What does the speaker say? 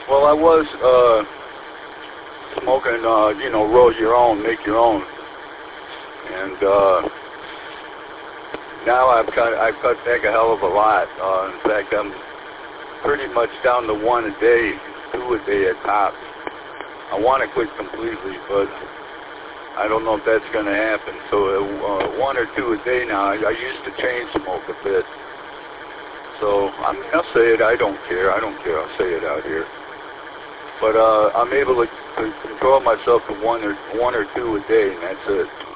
Well, I was smoking, roll your own, make your own, and now I've cut back a hell of a lot. In fact, I'm pretty much down to one a day, two a day at tops. I want to quit completely, but I don't know if that's going to happen. So one or two a day now. I used to chain smoke a bit. So I'll say it. I don't care. I'll say it out here. But I'm able to control myself to one or two a day, and that's it.